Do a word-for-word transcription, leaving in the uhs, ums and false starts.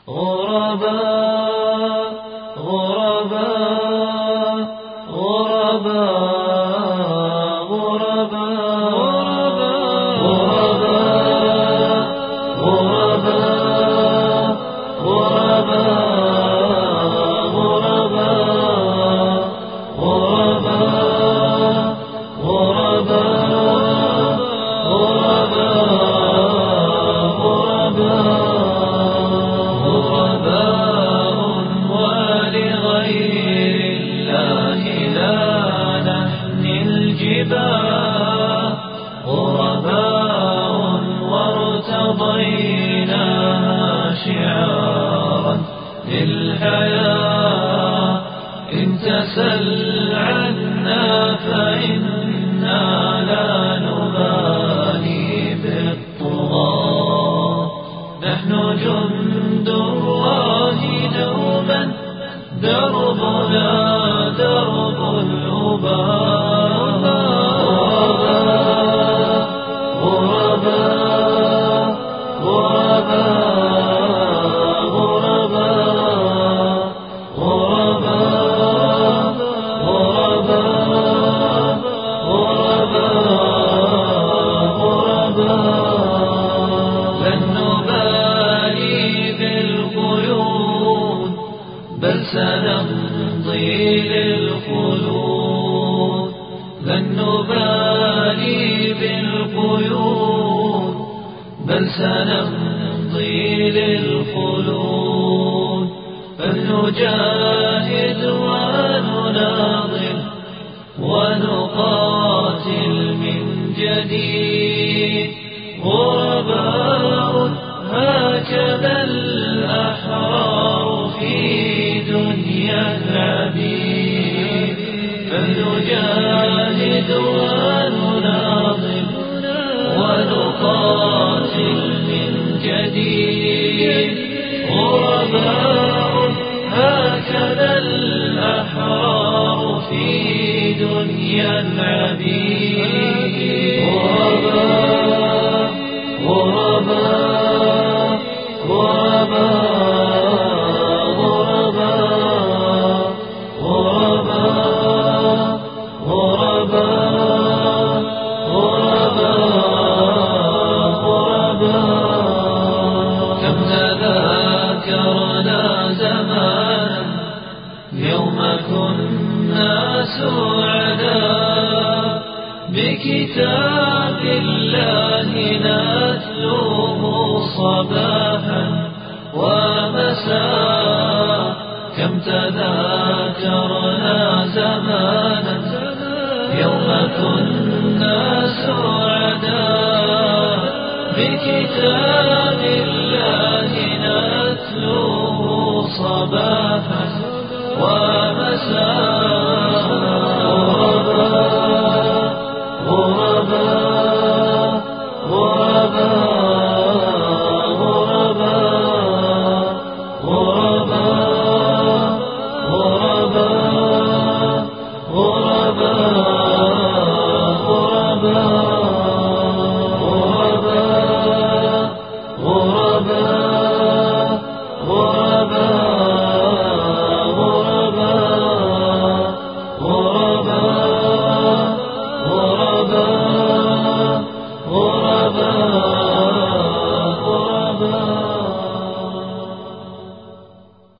غرباء غرباء غرباء غرباء غرباء غرباء وارتضيناها شعارا للحياة. إن تسل عنا فإنا لا نبالي بالطغاة. نحن جند الله دوما دربنا درب الأباء. بل سنمضي للخلود. لن نبالي بالقيود بل سنمضي للخلود. فلنجاهد ونناضل ونقاتل من جديد. غرباء هكذا الأحرار في دنيا العبيد. فلنجاهد ونناضل ونقاتل من جديد. غرباء هكذا الأحرار في دنيا العبيد. غرباء غرباء غرباء غرباء غرباء غرباء. كم تذاكرنا زمانا يوم كنا سعداء. بكتاب الله نتلوه صباحا ومساء. كم تذاكرنا زمانا يوم كنا سعداء. بكتاب الله نتلوه صباحا ومساء.